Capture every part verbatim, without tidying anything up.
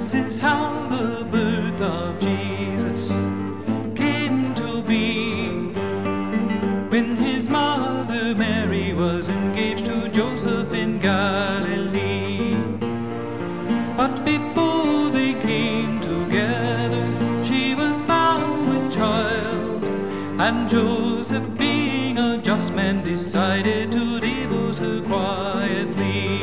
This is how the birth of Jesus came to be. When his mother Mary was engaged to Joseph in Galilee. But before they came together, she was found with child, and Joseph, being a just man, decided to divorce her quietly.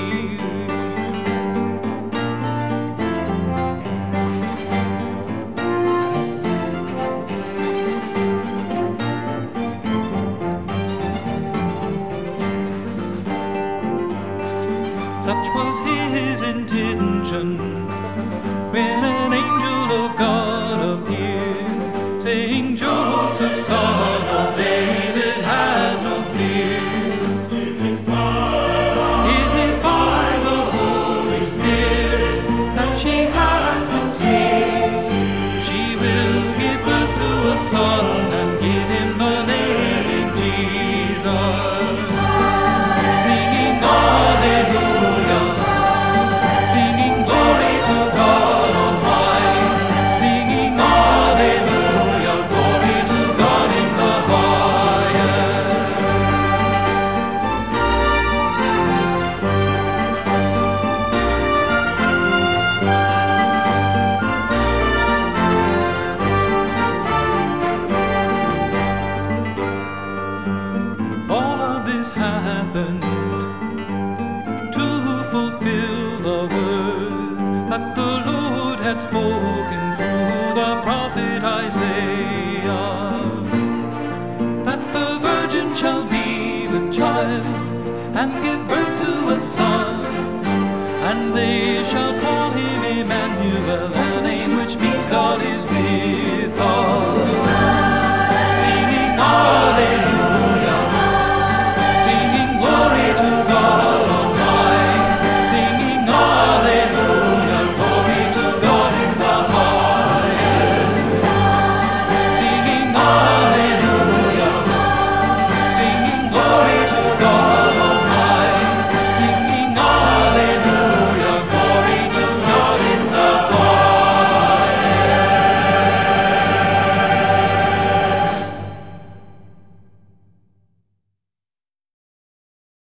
Such was his intention when an angel of God appeared, saying, Joseph, son of David, have no fear. It is by, it is by the Holy Spirit that she has conceived. She will give birth to a son and give him the name Jesus. Singing Hallelujah, singing glory to God on high, singing Hallelujah, glory to God in the highest. All of this happened to fulfill the word that the Lord had spoken through the prophet Isaiah, that the virgin shall be with child and give birth to a son, and they shall call him Emmanuel, a name which means God is with us.